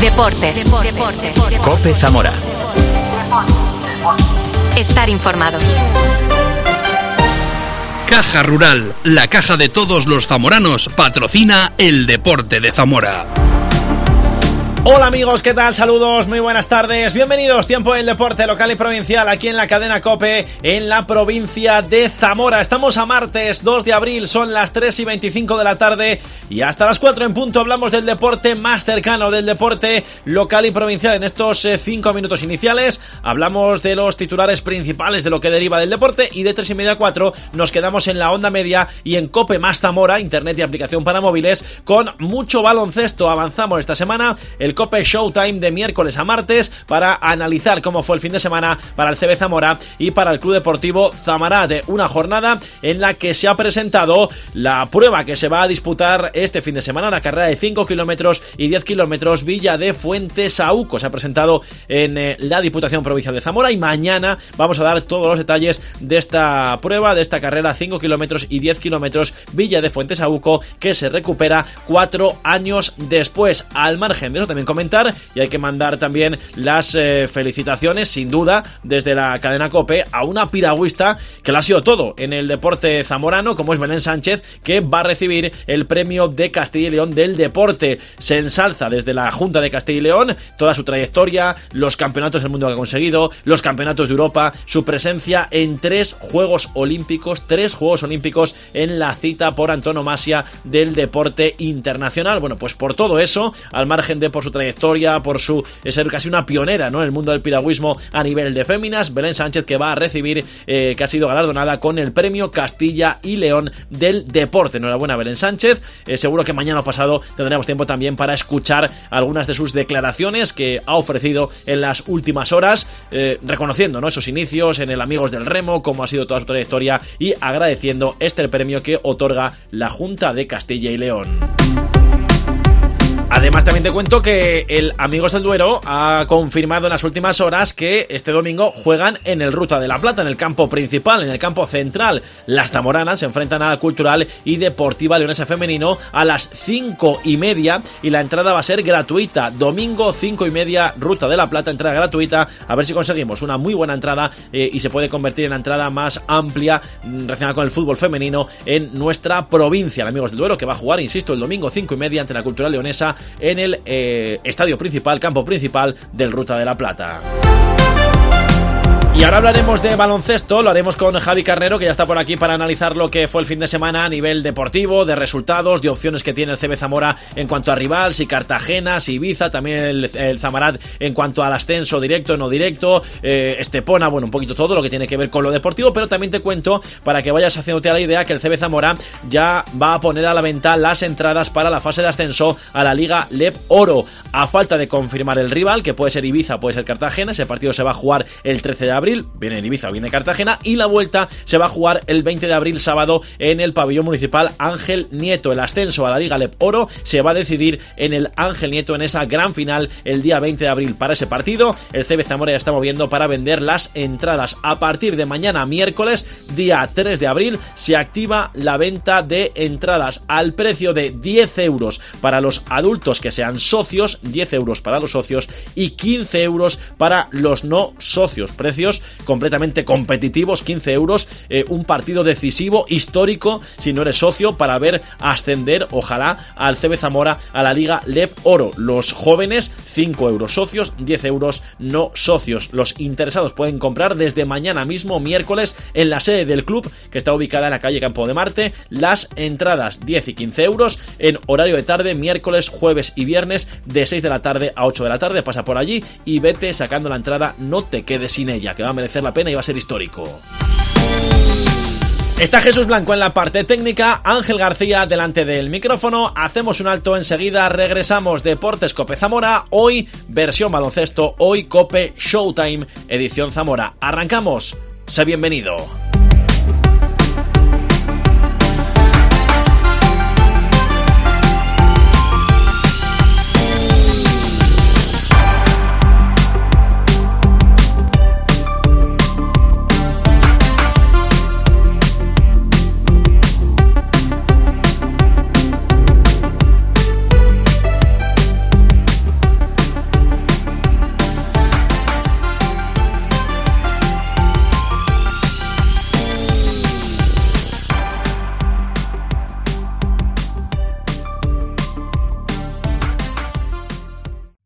Deportes. COPE Zamora. Estar informado. Caja Rural, la caja de todos los zamoranos, patrocina el deporte de Zamora. Hola amigos, ¿qué tal? Saludos, muy buenas tardes, bienvenidos, tiempo del deporte local y provincial aquí en la cadena COPE en la provincia de Zamora. Estamos a martes 2 de abril, son las 3:25 de la tarde y hasta las 4 en punto hablamos del deporte más cercano, del deporte local y provincial. En estos 5 minutos iniciales hablamos de los titulares principales de lo que deriva del deporte y de 3:30 a 4 nos quedamos en la onda media y en COPE más Zamora, internet y aplicación para móviles, con mucho baloncesto. Avanzamos esta semana el COPE Showtime de miércoles a martes para analizar cómo fue el fin de semana para el CB Zamora y para el Club Deportivo Zamarat. Una jornada en la que se ha presentado la prueba que se va a disputar este fin de semana, la carrera de 5 kilómetros y 10 kilómetros Villa de Fuentesauco. Se ha presentado en la Diputación Provincial de Zamora y mañana vamos a dar todos los detalles de esta prueba, de esta carrera 5 kilómetros y 10 kilómetros Villa de Fuentesauco, que se recupera 4 años después. Al margen de eso también comentar, y hay que mandar también las felicitaciones, sin duda, desde la cadena COPE a una piragüista que lo ha sido todo en el deporte zamorano, como es Belén Sánchez, que va a recibir el premio de Castilla y León del deporte. Se ensalza desde la Junta de Castilla y León toda su trayectoria, los campeonatos del mundo que ha conseguido, los campeonatos de Europa, su presencia en 3 Juegos Olímpicos en la cita por antonomasia del deporte internacional. Bueno, pues por todo eso, al margen de por su trayectoria, por su ser casi una pionera, ¿no?, en el mundo del piragüismo a nivel de féminas, Belén Sánchez, que va a recibir, que ha sido galardonada con el premio Castilla y León del deporte. Enhorabuena, Belén Sánchez. Seguro que mañana o pasado tendremos tiempo también para escuchar algunas de sus declaraciones que ha ofrecido en las últimas horas, reconociendo, ¿no?, esos inicios en el Amigos del Remo, cómo ha sido toda su trayectoria y agradeciendo este premio que otorga la Junta de Castilla y León. Además, también te cuento que el Amigos del Duero ha confirmado en las últimas horas que este domingo juegan en el Ruta de la Plata, en el campo principal, en el campo central. Las zamoranas se enfrentan a la Cultural y Deportiva Leonesa Femenino a las 5:30 y la entrada va a ser gratuita. Domingo 5:30, Ruta de la Plata, entrada gratuita. A ver si conseguimos una muy buena entrada y se puede convertir en la entrada más amplia relacionada con el fútbol femenino en nuestra provincia. El Amigos del Duero, que va a jugar, insisto, el domingo 5:30 ante la Cultural Leonesa en el estadio principal, campo principal del Ruta de la Plata. Y ahora hablaremos de baloncesto, lo haremos con Javi Carnero, que ya está por aquí para analizar lo que fue el fin de semana a nivel deportivo, de resultados, de opciones que tiene el CB Zamora en cuanto a rival, si Cartagena, si Ibiza, también el Zamarat en cuanto al ascenso directo, no directo, Estepona, bueno, un poquito todo lo que tiene que ver con lo deportivo, pero también te cuento, para que vayas haciéndote a la idea, que el CB Zamora ya va a poner a la venta las entradas para la fase de ascenso a la Liga LEP Oro, a falta de confirmar el rival, que puede ser Ibiza, puede ser Cartagena. Ese partido se va a jugar el 13 de abril, viene Ibiza, viene Cartagena, y la vuelta se va a jugar el 20 de abril, sábado, en el pabellón municipal Ángel Nieto. El ascenso a la Liga LEP Oro se va a decidir en el Ángel Nieto, en esa gran final, el día 20 de abril. Para ese partido, el CB Zamora ya está moviendo para vender las entradas. A partir de mañana, miércoles, día 3 de abril, se activa la venta de entradas al precio de 10 euros para los adultos que sean socios, 10 euros para los socios y 15 euros para los no socios. Precios completamente competitivos, 15 euros, un partido decisivo, histórico, si no eres socio, para ver ascender, ojalá, al CB Zamora a la Liga LEP Oro. Los jóvenes, 5 euros socios, 10 euros no socios. Los interesados pueden comprar desde mañana mismo, miércoles, en la sede del club, que está ubicada en la calle Campo de Marte, las entradas 10 y 15 euros, en horario de tarde, miércoles, jueves y viernes, de 6 de la tarde a 8 de la tarde. Pasa por allí y vete sacando la entrada, no te quedes sin ella, que va a merecer la pena y va a ser histórico. Está Jesús Blanco en la parte técnica, Ángel García delante del micrófono. Hacemos un alto enseguida, regresamos. Deportes COPE Zamora, hoy versión baloncesto, hoy COPE Showtime, edición Zamora. Arrancamos, sé bienvenido.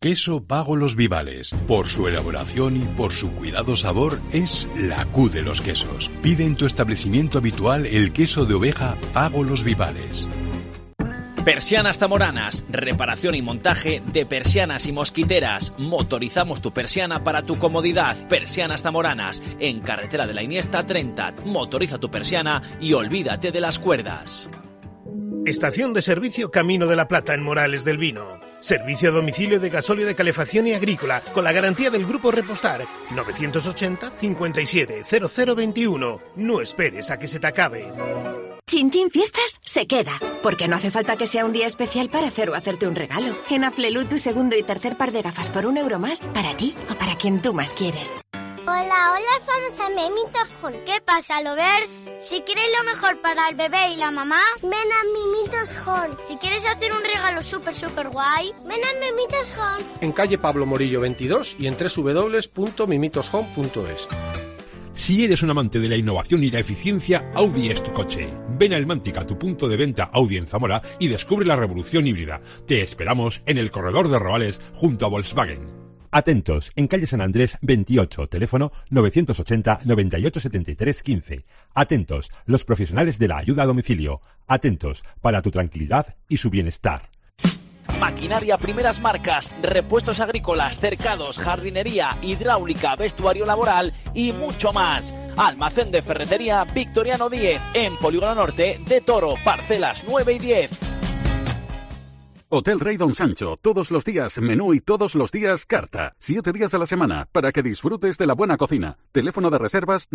Queso Pago Los Vivales. Por su elaboración y por su cuidado sabor, es la Q de los quesos. Pide en tu establecimiento habitual el queso de oveja Pago Los Vivales. Persianas Zamoranas, reparación y montaje de persianas y mosquiteras. Motorizamos tu persiana para tu comodidad. Persianas Zamoranas, en Carretera de la Iniesta 30. Motoriza tu persiana y olvídate de las cuerdas. Estación de servicio Camino de la Plata en Morales del Vino. Servicio a domicilio de gasóleo de calefacción y agrícola con la garantía del Grupo Repostar. 980 57 0021. No esperes a que se te acabe. Chin Chin Fiestas se queda, porque no hace falta que sea un día especial para hacer o hacerte un regalo. En Aflelu, tu segundo y tercer par de gafas por €1 más para ti o para quien tú más quieres. Hola, vamos a Mimitos Hall. ¿Qué pasa, lovers? Si quieres lo mejor para el bebé y la mamá, ven a Mimitos Hall. Si quieres hacer un regalo súper guay, ven a Mimitos Hall. En calle Pablo Morillo 22 y en www.mimitosHome.es. Si eres un amante de la innovación y la eficiencia, Audi es tu coche. Ven a Elmántica, tu punto de venta Audi en Zamora, y descubre la revolución híbrida. Te esperamos en el corredor de Robales junto a Volkswagen. Atentos, en calle San Andrés 28, teléfono 980 98 73 15. Atentos, los profesionales de la ayuda a domicilio. Atentos, para tu tranquilidad y su bienestar. Maquinaria primeras marcas, repuestos agrícolas, cercados, jardinería, hidráulica, vestuario laboral y mucho más. Almacén de ferretería Victoriano 10, en Polígono Norte de Toro, parcelas 9 y 10. Hotel Rey Don Sancho, todos los días menú y todos los días carta. 7 días a la semana para que disfrutes de la buena cocina. Teléfono de reservas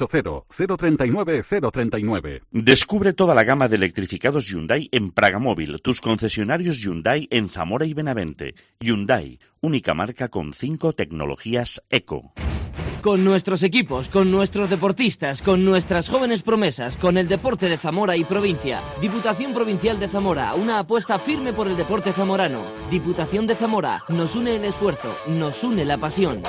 980-039-039. Descubre toda la gama de electrificados Hyundai en Pragamóvil, tus concesionarios Hyundai en Zamora y Benavente. Hyundai, única marca con 5 tecnologías eco. Con nuestros equipos, con nuestros deportistas, con nuestras jóvenes promesas, con el deporte de Zamora y provincia. Diputación Provincial de Zamora, una apuesta firme por el deporte zamorano. Diputación de Zamora, nos une el esfuerzo, nos une la pasión.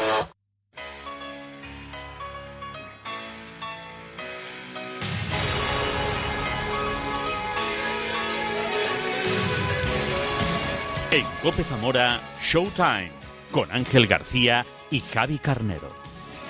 En COPE Zamora, Showtime, con Ángel García y Javi Carnero.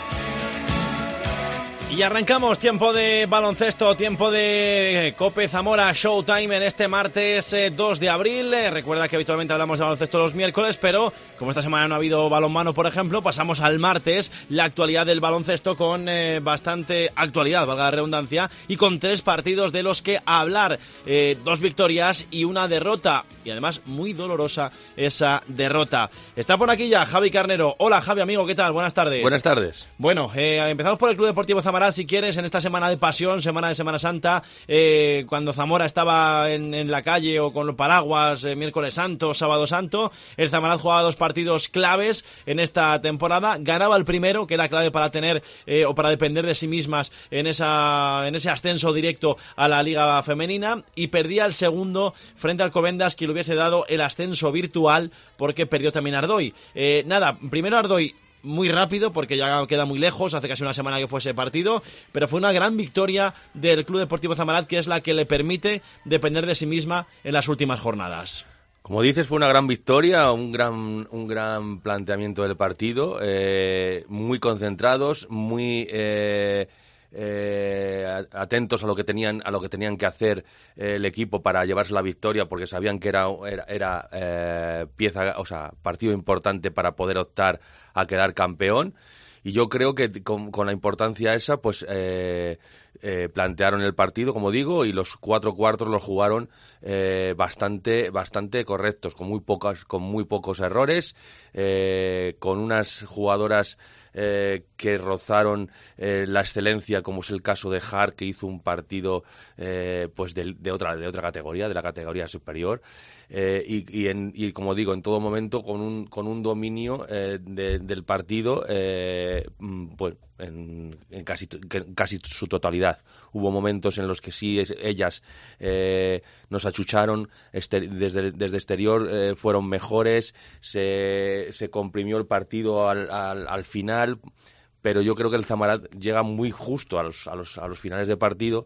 Y arrancamos, tiempo de baloncesto, tiempo de COPE Zamora Showtime en este martes 2 de abril. Recuerda que habitualmente hablamos de baloncesto los miércoles, pero como esta semana no ha habido balonmano, por ejemplo, pasamos al martes, la actualidad del baloncesto con bastante actualidad, valga la redundancia, y con 3 partidos de los que hablar. 2 victorias y una derrota, y además muy dolorosa esa derrota. Está por aquí ya Javi Carnero. Hola Javi, amigo, ¿qué tal? Buenas tardes. Buenas tardes. Bueno, empezamos por el Club Deportivo Zamora, si quieres, en esta semana de pasión, semana de Semana Santa, cuando Zamora estaba en la calle o con los paraguas, miércoles santo, sábado santo, el Zamora jugaba 2 partidos claves en esta temporada, ganaba el primero, que era clave para tener o para depender de sí mismas en ese ascenso directo a la Liga Femenina, y perdía el segundo frente al Alcobendas, que le hubiese dado el ascenso virtual, porque perdió también Ardoy. Primero Ardoy, muy rápido, porque ya queda muy lejos, hace casi una semana que fue ese partido, pero fue una gran victoria del Club Deportivo Zamarat, que es la que le permite depender de sí misma en las últimas jornadas. Como dices, fue una gran victoria, un gran planteamiento del partido, muy concentrados, muy atentos a lo que tenían que hacer el equipo para llevarse la victoria, porque sabían que era partido importante para poder optar a quedar campeón. Y yo creo que con la importancia esa, pues plantearon el partido, como digo, y los 4 cuartos los jugaron bastante correctos, con muy pocos errores, con unas jugadoras que rozaron la excelencia, como es el caso de Hart, que hizo un partido pues de otra categoría, de la categoría superior, y como digo, en todo momento con un dominio del partido, pues en casi su totalidad. Hubo momentos en los que sí ellas nos achucharon desde exterior, fueron mejores, se comprimió el partido al final, pero yo creo que el Zamarat llega muy justo a los finales de partido,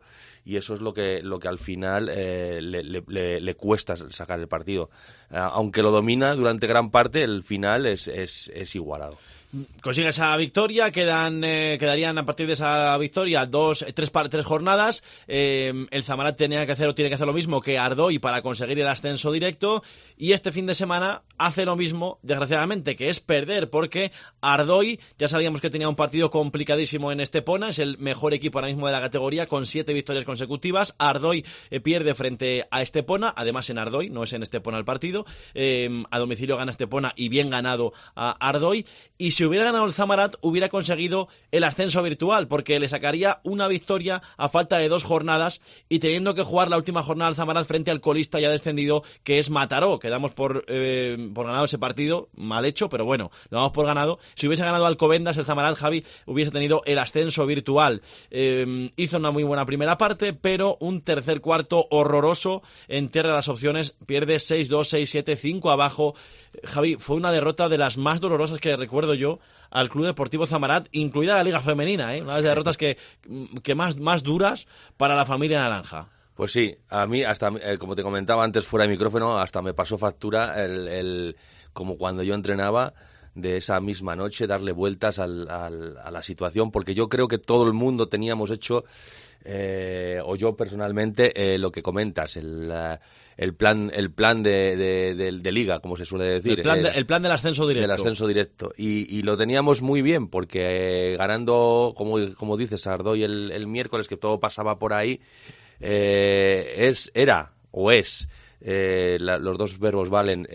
y eso es lo que al final le cuesta sacar el partido. Aunque lo domina durante gran parte, el final es igualado. Consigue esa victoria, quedarían a partir de esa victoria tres jornadas. El Zamarat tiene que hacer lo mismo que Ardoy para conseguir el ascenso directo, y este fin de semana hace lo mismo, desgraciadamente, que es perder, porque Ardoy, ya sabíamos que tenía un partido complicadísimo en Estepona, es el mejor equipo ahora mismo de la categoría con 7 victorias consecutivas. Ardoy pierde frente a Estepona, además en Ardoy, no es en Estepona el partido, a domicilio gana Estepona y bien ganado a Ardoy, y si hubiera ganado el Zamarat hubiera conseguido el ascenso virtual, porque le sacaría una victoria a falta de 2 jornadas, y teniendo que jugar la última jornada al Zamarat frente al colista ya descendido, que es Mataró, que damos por ganado ese partido, mal hecho, pero bueno, lo damos por ganado. Si hubiese ganado Alcobendas, el Zamarat, Javi, hubiese tenido el ascenso virtual. Hizo una muy buena primera parte, pero un tercer cuarto horroroso, entierra las opciones, pierde 6-2, 6-7, 5 abajo. Javi, fue una derrota de las más dolorosas que recuerdo yo al Club Deportivo Zamarat, incluida la Liga Femenina, una de las derrotas que más duras para la familia naranja. Pues sí, a mí, hasta como te comentaba antes fuera de micrófono, hasta me pasó factura como cuando yo entrenaba, de esa misma noche, darle vueltas a la situación, porque yo creo que todo el mundo teníamos hecho, o yo personalmente, lo que comentas, el plan de liga, como se suele decir. El plan del ascenso directo. Del ascenso directo. Y lo teníamos muy bien, porque ganando, como dices, Ardoy el miércoles, que todo pasaba por ahí, los dos verbos valen,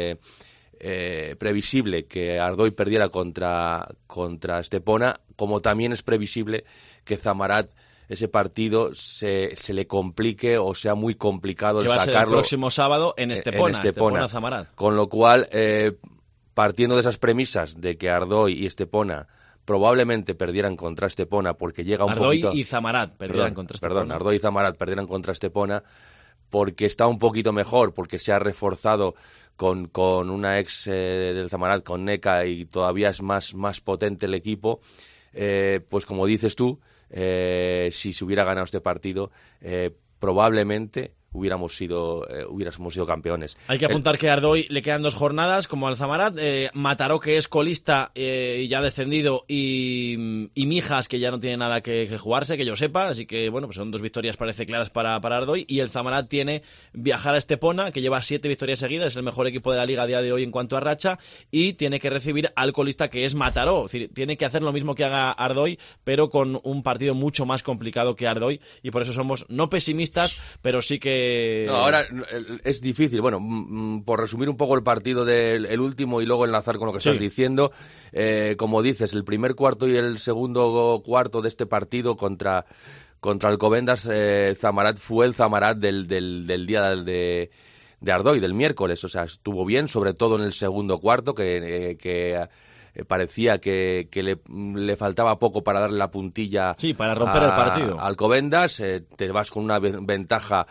previsible que Ardoy perdiera contra Estepona, como también es previsible que Zamarat, ese partido se le complique o sea muy complicado el sacarlo. El próximo sábado en Estepona Zamarat. Con lo cual, partiendo de esas premisas de que Ardoy y Estepona probablemente perdieran contra Estepona, porque llega un poquito... Ardoy y Zamarat perdieran contra Estepona. Perdón, Ardoy y Zamarat perdieran contra Estepona, porque está un poquito mejor, porque se ha reforzado con una ex del Zamarat, con Neca, y todavía es más potente el equipo. Pues como dices tú, si se hubiera ganado este partido, probablemente hubiéramos sido campeones. Hay que apuntar que a Ardoy le quedan 2 jornadas, como al Zamarat. Mataró, que es colista y ya descendido, y Mijas, que ya no tiene nada que jugarse, que yo sepa. Así que, bueno, pues son 2 victorias, parece, claras para Ardoy. Y el Zamarat tiene viajar a Estepona, que lleva 7 victorias seguidas, es el mejor equipo de la liga a día de hoy en cuanto a racha, y tiene que recibir al colista, que es Mataró. Es decir, tiene que hacer lo mismo que haga Ardoy, pero con un partido mucho más complicado que Ardoy, y por eso somos no pesimistas, pero sí que... No, ahora es difícil. Bueno, por resumir un poco el partido del último y luego enlazar con lo que estás diciendo, como dices, el primer cuarto y el segundo cuarto de este partido contra Alcobendas, Zamarat fue el Zamarat del día de Ardoy, del miércoles. O sea, estuvo bien, sobre todo en el segundo cuarto, que parecía que le faltaba poco para darle la puntilla, para romper el partido. Alcobendas. Te vas con una ventaja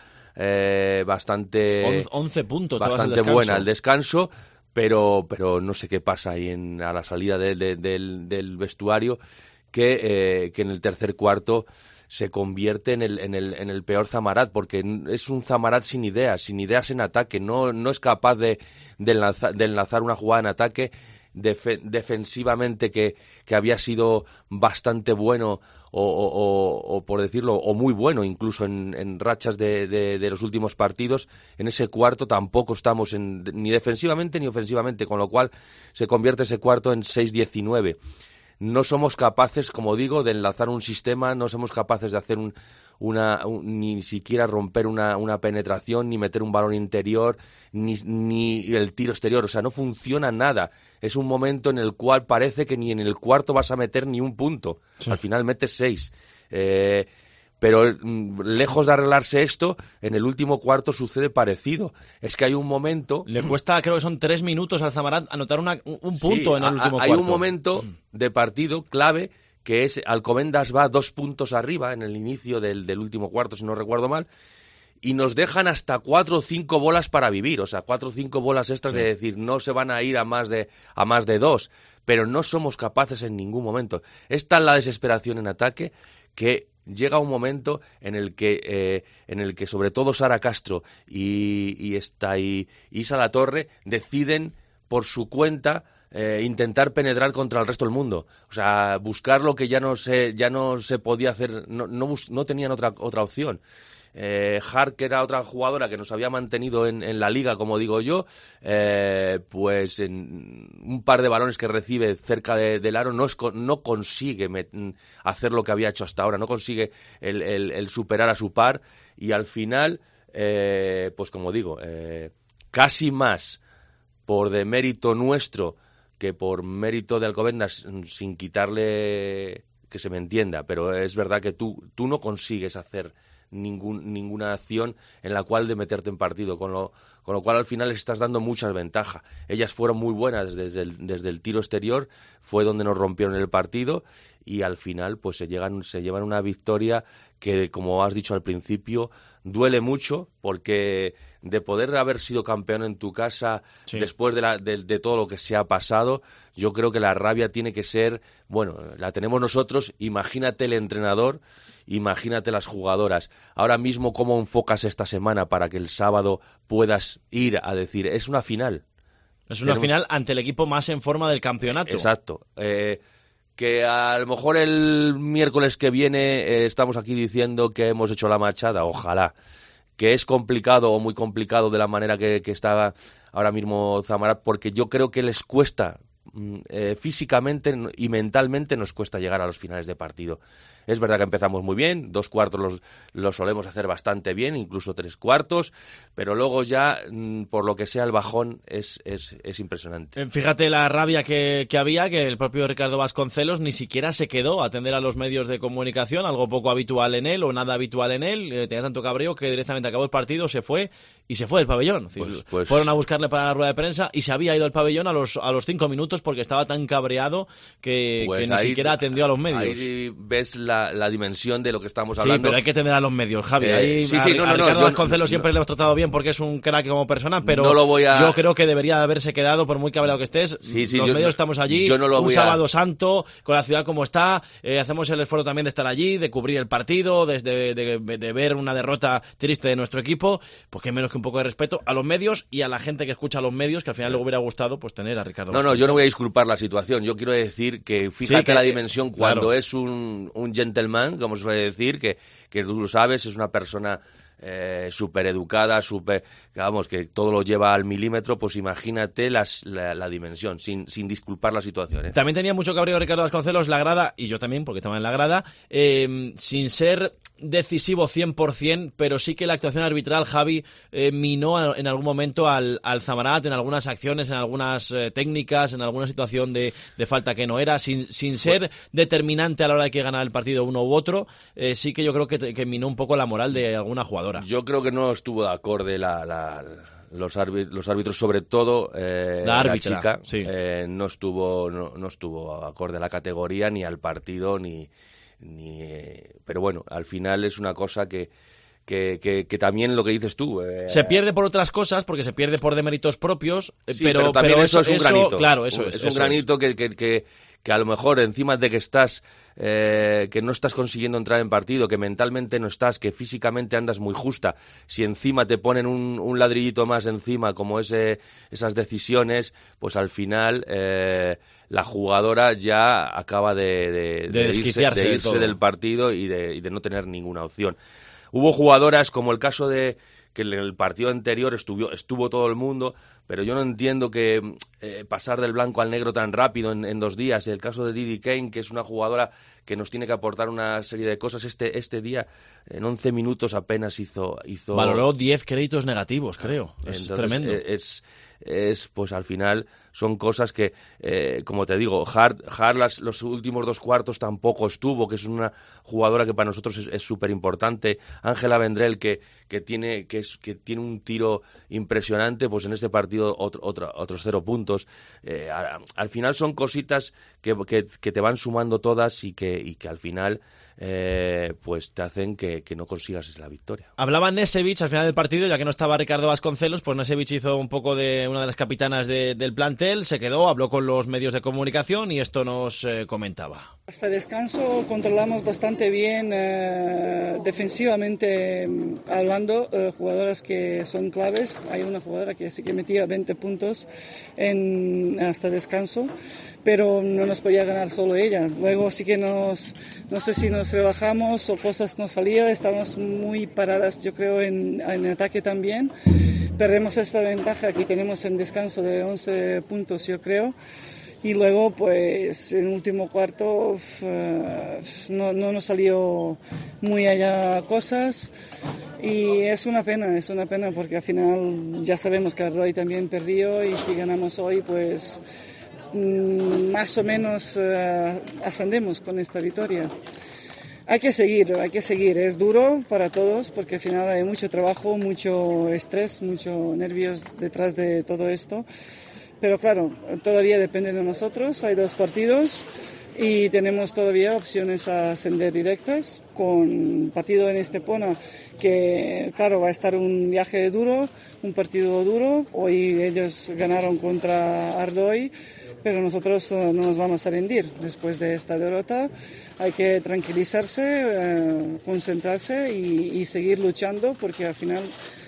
bastante 11 puntos, bastante buena al descanso, pero no sé qué pasa ahí a la salida del vestuario, que en el tercer cuarto se convierte en el peor Zamarat, porque es un Zamarat sin ideas en ataque, no es capaz de enlazar una jugada en ataque. Defensivamente, que había sido bastante bueno, o por decirlo, o muy bueno incluso en rachas de los últimos partidos. En ese cuarto tampoco estamos ni defensivamente ni ofensivamente, con lo cual se convierte ese cuarto en 6-19. No somos capaces, como digo, de enlazar un sistema, no somos capaces de hacer ni siquiera romper una penetración, ni meter un balón interior, ni el tiro exterior. O sea, no funciona nada. Es un momento en el cual parece que ni en el cuarto vas a meter ni un punto. Sí. Al final metes 6. Pero lejos de arreglarse esto, en el último cuarto sucede parecido. Es que hay un momento... Le cuesta, creo que son 3 minutos al Zamarat anotar un punto en el último cuarto. Hay un momento de partido clave, que es Alcobendas va 2 puntos arriba en el inicio del último cuarto, si no recuerdo mal, y nos dejan hasta 4 o 5 bolas para vivir, o sea, 4 o 5 bolas extras, de decir, no se van a ir a más de 2, pero no somos capaces en ningún momento. Es tal la desesperación en ataque que llega un momento en el que sobre todo Sara Castro y Isa Latorre deciden por su cuenta intentar penetrar contra el resto del mundo, o sea, buscar lo que ya no se podía hacer, no tenían otra opción. Hart, que era otra jugadora que nos había mantenido en la liga, como digo yo, pues en un par de balones que recibe cerca del aro no consigue hacer lo que había hecho hasta ahora, no consigue el superar a su par, y al final, pues como digo, casi más por demérito nuestro que por mérito de Alcobendas, sin quitarle, que se me entienda, pero es verdad que tú no consigues hacer ninguna acción en la cual de meterte en partido, con lo cual al final les estás dando muchas ventajas. Ellas fueron muy buenas desde el tiro exterior, fue donde nos rompieron el partido, y al final pues se llevan una victoria que, como has dicho al principio, duele mucho, porque de poder haber sido campeón en tu casa, después de todo lo que se ha pasado, yo creo que la rabia tiene que ser, bueno, la tenemos nosotros, imagínate el entrenador, imagínate las jugadoras. Ahora mismo, ¿cómo enfocas esta semana para que el sábado puedas ir a decir, es una final? Es una final ante el equipo más en forma del campeonato. Exacto. Que a lo mejor el miércoles que viene estamos aquí diciendo que hemos hecho la machada, ojalá. Que es complicado o muy complicado de la manera que está ahora mismo Zamora, porque yo creo que les cuesta físicamente y mentalmente, nos cuesta llegar a los finales de partido. Es verdad que empezamos muy bien, 2 cuartos los solemos hacer bastante bien, incluso 3 cuartos, pero luego ya, por lo que sea, el bajón es impresionante. Fíjate la rabia que había, que el propio Ricardo Vasconcelos ni siquiera se quedó a atender a los medios de comunicación, algo poco habitual en él o nada habitual en él, tenía tanto cabreo que directamente acabó el partido, se fue del pabellón. Pues fueron a buscarle para la rueda de prensa y se había ido al pabellón a los 5 minutos porque estaba tan cabreado que ni siquiera atendió a los medios. Ahí ves la dimensión de lo que estamos hablando. Sí, pero hay que tener a los medios, Javi. A Ricardo Vasconcelos siempre le hemos tratado bien porque es un crack como persona, pero yo creo que debería de haberse quedado, por muy cabreado que estés. Los medios estamos allí, un sábado santo, con la ciudad como está, hacemos el esfuerzo también de estar allí, de cubrir el partido, de ver una derrota triste de nuestro equipo, pues que menos que un poco de respeto a los medios y a la gente que escucha a los medios, que al final le hubiera gustado pues tener a Ricardo Vasconcelos. Yo no voy a disculpar la situación, yo quiero decir que fíjate la dimensión cuando es un gentleman, como se suele decir, que tú lo sabes, es una persona súper educada, que todo lo lleva al milímetro, pues imagínate la dimensión, sin disculpar la situación. También tenía mucho cabreo Ricardo Vasconcelos, la grada, y yo también, porque estaba en la grada, sin ser decisivo 100%, pero sí que la actuación arbitral, Javi, minó en algún momento al Zamarat, en algunas acciones, en algunas técnicas, en alguna situación de falta que no era, sin ser determinante a la hora de que ganara el partido uno u otro, sí que yo creo que minó un poco la moral de alguna jugadora. Yo creo que no estuvo de acorde los árbitros, sobre todo la chica, no estuvo acorde a la categoría, ni al partido, ni pero bueno, al final es una cosa que también lo que dices tú. Se pierde por otras cosas, porque se pierde por deméritos propios, pero también eso es un granito. Claro, es un granito que a lo mejor encima de que estás que no estás consiguiendo entrar en partido, que mentalmente no estás, que físicamente andas muy justa, si encima te ponen un ladrillito más encima como esas decisiones, pues al final la jugadora ya acaba de irse del partido y de no tener ninguna opción. Hubo jugadoras como el caso de que en el partido anterior estuvo todo el mundo, pero yo no entiendo que pasar del blanco al negro tan rápido en 2 días. El caso de Didi Kane, que es una jugadora que nos tiene que aportar una serie de cosas. Este día, en 11 minutos apenas hizo... Valoró 10 créditos negativos, creo. Es tremendo. Pues al final son cosas que, como te digo, Hart los últimos 2 cuartos tampoco estuvo, que es una jugadora que para nosotros es súper importante. Ángela Vendrell, que tiene un tiro impresionante, pues en este partido otros 0 puntos. Al final son cositas que te van sumando todas y que al final pues te hacen que no consigas la victoria. Hablaba Nesevich al final del partido, ya que no estaba Ricardo Vasconcelos, pues Nesevich hizo un poco de una de las capitanas del plantel, se quedó, habló con los medios de comunicación y esto nos comentaba. Hasta descanso controlamos bastante bien defensivamente hablando, jugadoras que son claves. Hay una jugadora que sí que metía 20 puntos hasta descanso, pero no nos podía ganar solo ella. Luego sí que no sé si nos relajamos o cosas no salían, estábamos muy paradas, yo creo, en ataque también. Perdemos esta ventaja que tenemos en descanso de 11 puntos, yo creo. Y luego, pues, en el último cuarto no nos salió muy allá cosas. Y es una pena porque al final ya sabemos que Ardoy también perdió y si ganamos hoy, pues más o menos ascendemos con esta victoria. Hay que seguir, es duro para todos porque al final hay mucho trabajo, mucho estrés, muchos nervios detrás de todo esto. Pero claro, todavía depende de nosotros, hay 2 partidos y tenemos todavía opciones a ascender directas con partido en Estepona, que claro, va a estar un viaje duro, un partido duro. Hoy ellos ganaron contra Ardoy, pero nosotros no nos vamos a rendir después de esta derrota. Hay que tranquilizarse, concentrarse y seguir luchando porque al final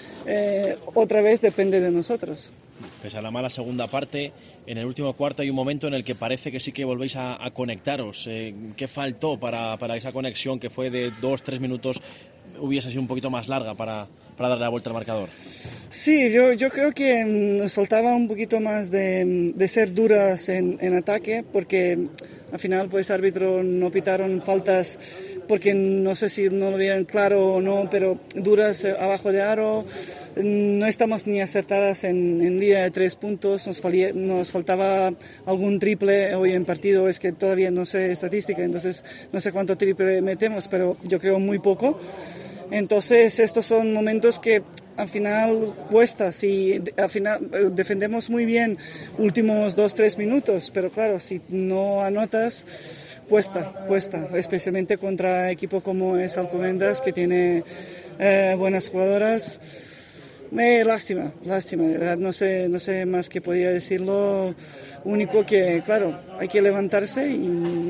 otra vez depende de nosotros. Pese a la mala segunda parte, en el último cuarto hay un momento en el que parece que sí que volvéis a conectaros. ¿Qué faltó para esa conexión que fue de 2-3 minutos hubiese sido un poquito más larga para darle la vuelta al marcador? Sí, yo creo que nos faltaba un poquito más de ser duras en ataque, porque al final pues árbitro no pitaron faltas porque no sé si no lo vieron claro o no, pero duras abajo de aro, no estamos ni acertadas en línea de 3 puntos, nos faltaba algún triple hoy en partido, es que todavía no sé estadística, entonces no sé cuánto triple metemos, pero yo creo muy poco. Entonces estos son momentos que al final cuesta, si al final defendemos muy bien últimos 2-3 minutos, pero claro, si no anotas cuesta, especialmente contra equipo como es Alcobendas, que tiene buenas jugadoras. Lástima, de verdad, no sé más que podía decirlo. Único que, claro, hay que levantarse y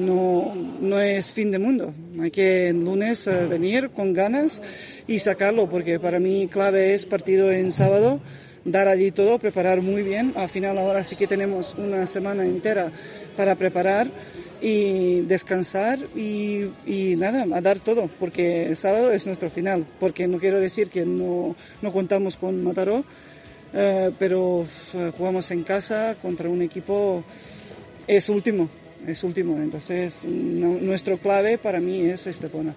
no es fin de mundo. Hay que el lunes venir con ganas y sacarlo, porque para mí clave es partido en sábado, dar allí todo, preparar muy bien. Al final ahora sí que tenemos una semana entera para preparar y descansar y nada, a dar todo, porque el sábado es nuestro final, porque no quiero decir que no contamos con Mataró, pero jugamos en casa contra un equipo, es último, entonces nuestro clave para mí es Estepona.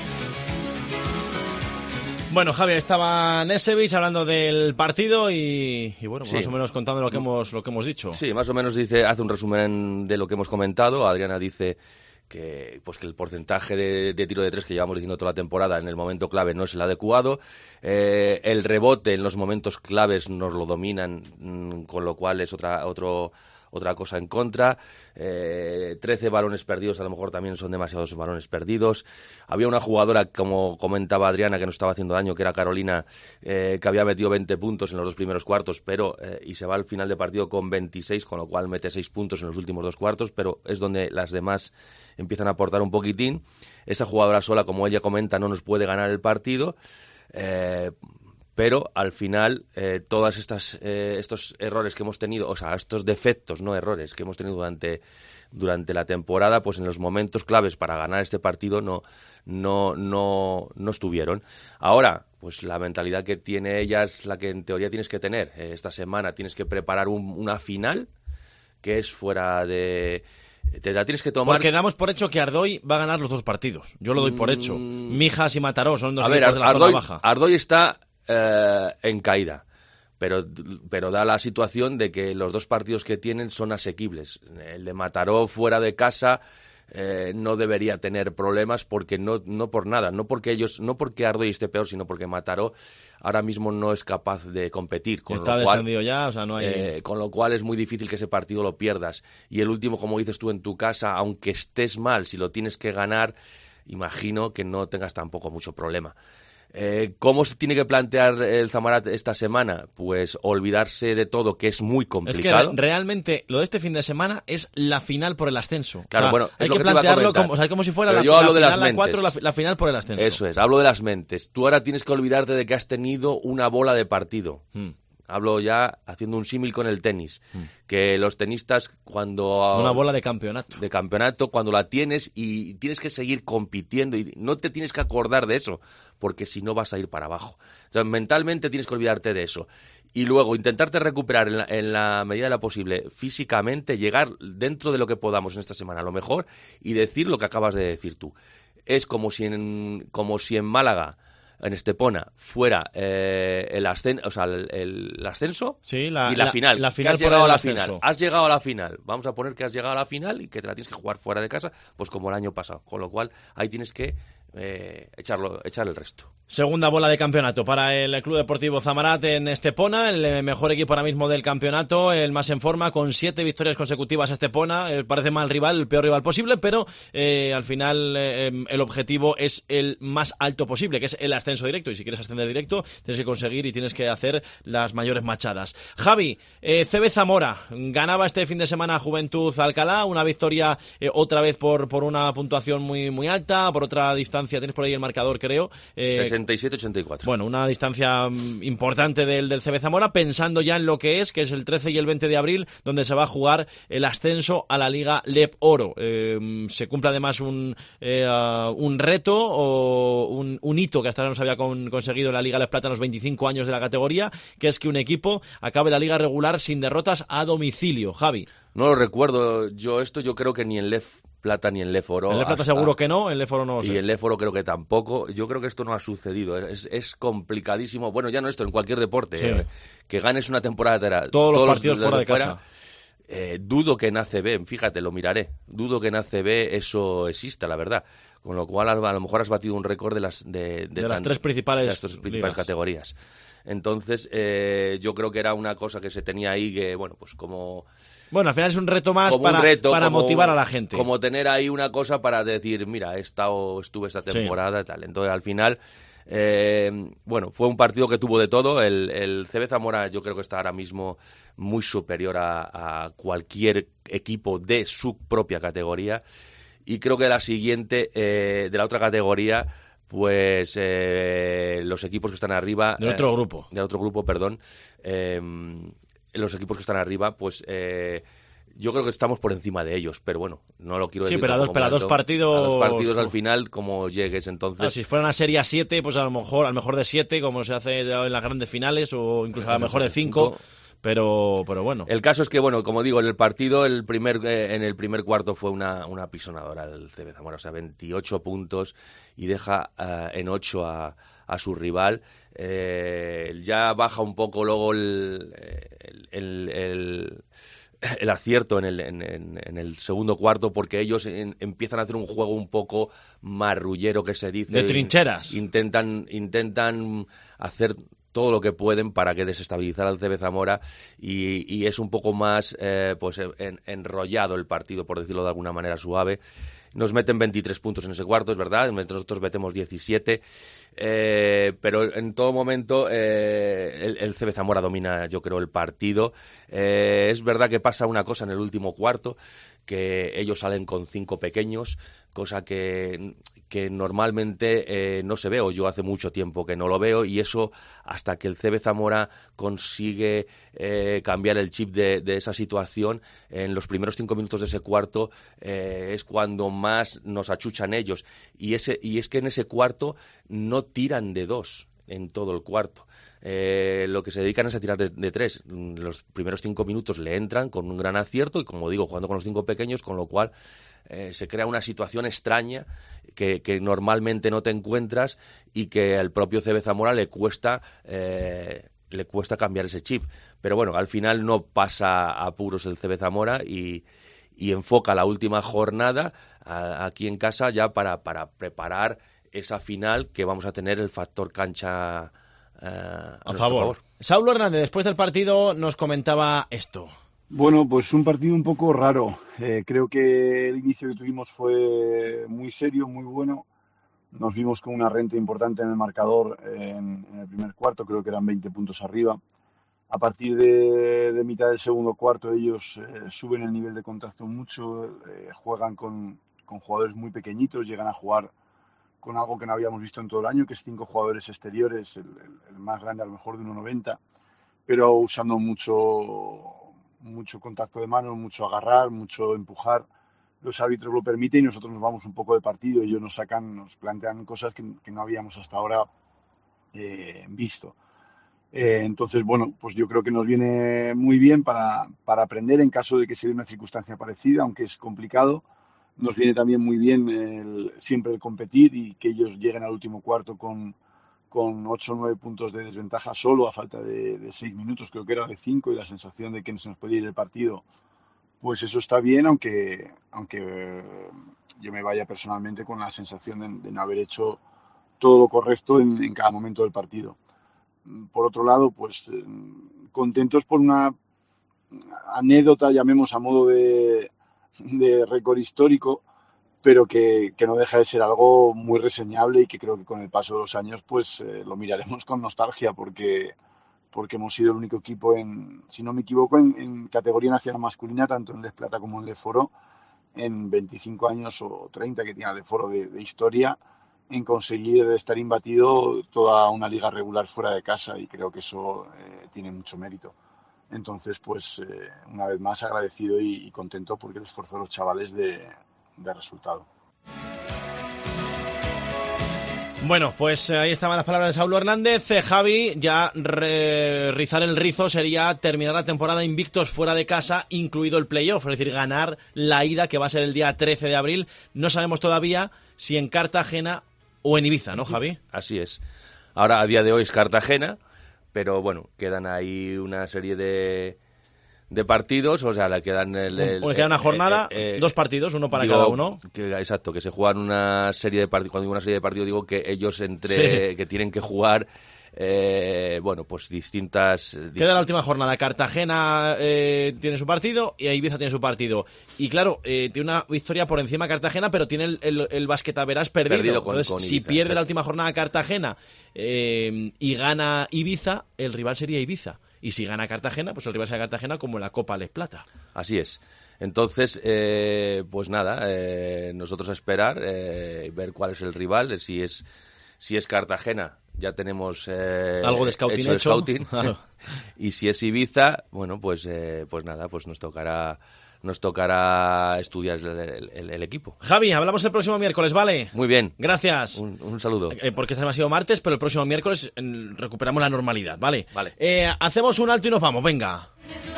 Bueno, Javi, estaba Nesevich hablando del partido y bueno, sí, más o menos contando lo que hemos dicho. Sí, más o menos hace un resumen de lo que hemos comentado. Adriana dice que el porcentaje de tiro de 3 que llevamos diciendo toda la temporada en el momento clave no es el adecuado. El rebote en los momentos claves nos lo dominan, con lo cual es otra cosa en contra. 13 balones perdidos, a lo mejor también son demasiados balones perdidos. Había una jugadora, como comentaba Adriana, que nos estaba haciendo daño, que era Carolina, que había metido 20 puntos en los 2 primeros cuartos, pero y se va al final de partido con 26, con lo cual mete 6 puntos en los últimos 2 cuartos, pero es donde las demás empiezan a aportar un poquitín. Esa jugadora sola, como ella comenta, no nos puede ganar el partido. Pero al final todas estos errores que hemos tenido, o sea, estos defectos, no errores, que hemos tenido durante la temporada, pues en los momentos claves para ganar este partido no estuvieron. Ahora, pues la mentalidad que tiene ella es la que en teoría tienes que tener. Esta semana tienes que preparar una final que es fuera de... Te la tienes que tomar. Porque damos por hecho que Ardoy va a ganar los 2 partidos. Yo lo doy por hecho. Mijas y Mataró son 2 equipos de la zona baja. Ardoy está en caída, pero da la situación de que los 2 partidos que tienen son asequibles. El de Mataró fuera de casa no debería tener problemas, porque no por nada, no porque Ardoy esté peor, sino porque Mataró ahora mismo no es capaz de competir, está descendido ya, o sea, no hay... con lo cual es muy difícil que ese partido lo pierdas. Y el último, como dices tú, en tu casa, aunque estés mal, si lo tienes que ganar, imagino que no tengas tampoco mucho problema. ¿Cómo se tiene que plantear el Zamora esta semana? Pues olvidarse de todo, que es muy complicado. Es que realmente lo de este fin de semana es la final por el ascenso. Claro, o sea, bueno, hay que plantearlo como si fuera la final a 4, la final por el ascenso. Eso es, hablo de las mentes. Tú ahora tienes que olvidarte de que has tenido una bola de partido. Hablo ya haciendo un símil con el tenis, que los tenistas cuando... Una bola de campeonato. De campeonato, cuando la tienes y tienes que seguir compitiendo y no te tienes que acordar de eso, porque si no vas a ir para abajo. O sea, mentalmente tienes que olvidarte de eso. Y luego intentarte recuperar en la medida de lo posible físicamente, llegar dentro de lo que podamos en esta semana a lo mejor y decir lo que acabas de decir tú. Es como si en Málaga, en Estepona, fuera el ascenso y la final. La final has llegado a la ascenso. final. Has llegado a la final. Vamos a poner que has llegado a la final y que te la tienes que jugar fuera de casa, pues como el año pasado. Con lo cual, ahí tienes que echar el resto. Segunda bola de campeonato para el Club Deportivo Zamarat en Estepona, el mejor equipo ahora mismo del campeonato, el más en forma, con 7 victorias consecutivas a Estepona. Parece mal rival, el peor rival posible, pero al final el objetivo es el más alto posible, que es el ascenso directo, y si quieres ascender directo tienes que conseguir y tienes que hacer las mayores machadas. Javi, CB Zamora ganaba este fin de semana a Juventud Alcalá, una victoria otra vez por una puntuación muy, muy alta, por otra distancia, tienes por ahí el marcador, creo. 67-84. Bueno, una distancia importante del CB Zamora, pensando ya en lo que es el 13 y el 20 de abril, donde se va a jugar el ascenso a la Liga LEP Oro. Se cumple además un reto o un hito que hasta ahora no se había conseguido en la Liga LEP Plata en los 25 años de la categoría, que es que un equipo acabe la liga regular sin derrotas a domicilio. Javi. No lo recuerdo yo creo que ni en LEP Plata ni en LEP Oro. En LEP Plata seguro que no, en LEP Oro no lo sé. Y en LEP Oro creo que tampoco. Yo creo que esto no ha sucedido. Es complicadísimo. Bueno, ya no esto, en cualquier deporte. Sí. Que ganes una temporada entera. Todos los partidos fuera de casa. Dudo que en ACB, fíjate, lo miraré. Dudo que en ACB eso exista, la verdad. Con lo cual, a lo mejor has batido un récord de las 3 principales categorías. Entonces, yo creo que era una cosa que se tenía ahí que, bueno, pues como... Bueno, al final es un reto más para motivar a la gente. Como tener ahí una cosa para decir, mira, estuve esta temporada y tal. Entonces, al final, bueno, fue un partido que tuvo de todo. El CB Zamora yo creo que está ahora mismo muy superior a cualquier equipo de su propia categoría. Y creo que la siguiente, de la otra categoría, pues los equipos que están arriba... Del otro grupo. Del otro grupo, perdón. Los equipos que están arriba, pues yo creo que estamos por encima de ellos, pero bueno, no lo quiero decir. Sí, pero a dos partidos... A 2 partidos al final, como llegues, entonces... si fuera una serie a 7, pues a lo mejor de 7, como se hace en las grandes finales, o incluso a lo mejor de 5... Pero bueno. El caso es que, bueno, como digo, en el partido, en el primer cuarto fue una pisonadora del CB Zamora, o sea, 28 puntos y deja en 8 a su rival. Ya baja un poco luego el acierto en el segundo cuarto, porque ellos empiezan a hacer un juego un poco marrullero, que se dice. De trincheras. Intentan hacer todo lo que pueden para que desestabilizar al CB Zamora y es un poco más pues enrollado el partido, por decirlo de alguna manera suave. Nos meten 23 puntos en ese cuarto, es verdad, nosotros metemos 17, pero en todo momento el CB Zamora domina, yo creo, el partido. Es verdad que pasa una cosa en el último cuarto, que ellos salen con 5 pequeños, cosa que normalmente no se ve, o yo hace mucho tiempo que no lo veo, y eso, hasta que el CB Zamora consigue cambiar el chip de esa situación, en los primeros 5 minutos de ese cuarto es cuando más nos achuchan ellos, y es que en ese cuarto no tiran de 2 en todo el cuarto. Lo que se dedican es a tirar de 3. Los primeros 5 minutos le entran con un gran acierto y, como digo, jugando con los 5 pequeños, con lo cual se crea una situación extraña que normalmente no te encuentras y que al propio CB Zamora le cuesta cambiar ese chip. Pero bueno, al final no pasa apuros el CB Zamora y enfoca la última jornada aquí en casa ya para preparar esa final, que vamos a tener el factor cancha a favor. Saulo Hernández, después del partido, nos comentaba esto. Bueno, pues un partido un poco raro. Creo que el inicio que tuvimos fue muy serio, muy bueno. nos vimos con una renta importante en el marcador en el primer cuarto, creo que eran 20 puntos arriba. A partir de mitad del segundo cuarto ellos suben el nivel de contacto mucho, juegan con jugadores muy pequeñitos, llegan a jugar con algo que no habíamos visto en todo el año, que es 5 jugadores exteriores, el más grande a lo mejor de 1,90, pero usando mucho contacto de manos, mucho agarrar, mucho empujar. Los árbitros lo permiten y nosotros nos vamos un poco de partido. Ellos nos plantean cosas que no habíamos hasta ahora visto. Entonces, bueno, pues yo creo que nos viene muy bien para aprender en caso de que se dé una circunstancia parecida, aunque es complicado. Nos viene también muy bien siempre el competir y que ellos lleguen al último cuarto con 8 o 9 puntos de desventaja solo a falta de 6 minutos, creo que era de 5, y la sensación de que se nos podía ir el partido. Pues eso está bien, aunque yo me vaya personalmente con la sensación de no haber hecho todo lo correcto en cada momento del partido. Por otro lado, pues contentos por una anécdota, llamemos a modo de récord histórico, pero que no deja de ser algo muy reseñable y que creo que con el paso de los años pues lo miraremos con nostalgia porque hemos sido el único equipo, si no me equivoco, en categoría nacional masculina, tanto en Les Plata como en Les Foro, en 25 años o 30 que tiene Les Foro de historia, en conseguir estar imbatido toda una liga regular fuera de casa, y creo que eso tiene mucho mérito. Entonces, pues una vez más agradecido y contento porque el esfuerzo de los chavales de resultado. Bueno, pues ahí estaban las palabras de Saulo Hernández. Javi, ya rizar el rizo sería terminar la temporada invictos fuera de casa, incluido el playoff, es decir, ganar la ida, que va a ser el día 13 de abril. No sabemos todavía si en Cartagena o en Ibiza, ¿no, Javi? Así es. Ahora, a día de hoy es Cartagena, pero bueno, quedan ahí una serie de partidos, o sea, le quedan queda una jornada, 2 partidos, uno para cada uno. Exacto, que se juegan una serie de partidos. Cuando digo una serie de partidos, digo que ellos que tienen que jugar, bueno, pues distintas. Queda la última jornada. Cartagena tiene su partido y Ibiza tiene su partido. Y claro, tiene una victoria por encima Cartagena, pero tiene el basquetaveras perdido. Entonces, con si Ibiza, pierde la última jornada Cartagena y gana Ibiza, el rival sería Ibiza. Y si gana Cartagena, pues el rival será Cartagena, como en la Copa Les Plata. Así es. Entonces, pues nada, nosotros a esperar, ver cuál es el rival. Si es Cartagena, ya tenemos algo de scouting hecho. Claro. Y si es Ibiza, bueno, pues nada, pues nos tocará estudiar el equipo. Javi, hablamos el próximo miércoles, ¿vale? Muy bien. Gracias. Un saludo. Porque este ha sido martes, pero el próximo miércoles recuperamos la normalidad, ¿vale? Vale. Hacemos un alto y nos vamos, venga.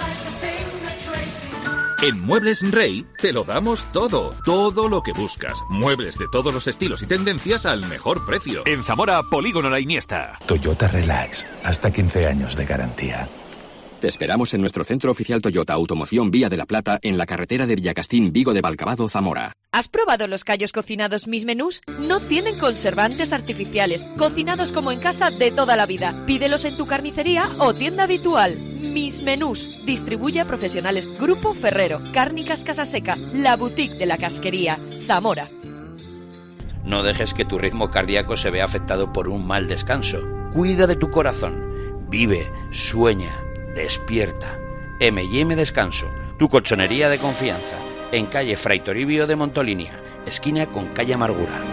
En Muebles Rey te lo damos todo lo que buscas. Muebles de todos los estilos y tendencias al mejor precio. En Zamora, Polígono La Iniesta. Toyota Relax, hasta 15 años de garantía. Te esperamos en nuestro centro oficial Toyota Automoción Vía de la Plata, en la carretera de Villacastín, Vigo de Valcavado, Zamora. ¿Has probado los callos cocinados Mis Menús? No tienen conservantes artificiales, cocinados como en casa de toda la vida. Pídelos en tu carnicería o tienda habitual. Mis Menús. Distribuye a profesionales Grupo Ferrero. Cárnicas Casaseca, la boutique de la casquería. Zamora. No dejes que tu ritmo cardíaco se vea afectado por un mal descanso. Cuida de tu corazón. Vive, sueña, despierta. M&M Descanso, tu colchonería de confianza. En calle Fray Toribio de Montolinia, esquina con calle Amargura.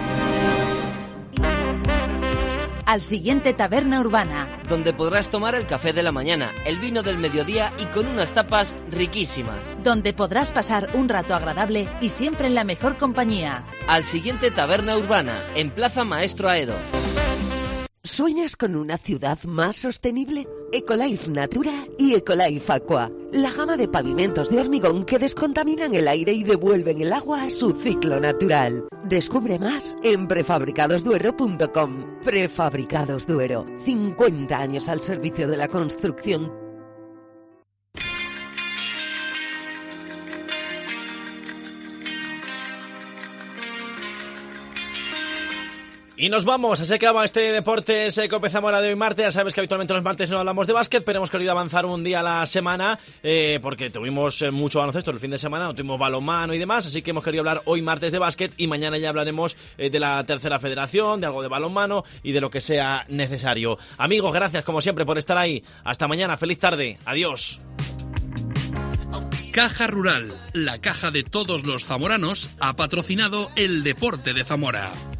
Al siguiente Taberna Urbana, donde podrás tomar el café de la mañana, el vino del mediodía y con unas tapas riquísimas. Donde podrás pasar un rato agradable y siempre en la mejor compañía. Al siguiente Taberna Urbana, en Plaza Maestro Aedo. ¿Sueñas con una ciudad más sostenible? Ecolife Natura y Ecolife Aqua. La gama de pavimentos de hormigón que descontaminan el aire y devuelven el agua a su ciclo natural. Descubre más en prefabricadosduero.com. Prefabricados Duero. 50 años al servicio de la construcción. Y nos vamos, así acaba este Deportes Cope Zamora de hoy martes. Ya sabes que habitualmente los martes no hablamos de básquet, pero hemos querido avanzar un día a la semana porque tuvimos mucho baloncesto el fin de semana, no tuvimos balonmano y demás, así que hemos querido hablar hoy martes de básquet y mañana ya hablaremos de la tercera federación, de algo de balonmano y de lo que sea necesario. Amigos, gracias como siempre por estar ahí. Hasta mañana, feliz tarde, adiós. Caja Rural, la caja de todos los zamoranos, ha patrocinado el Deporte de Zamora.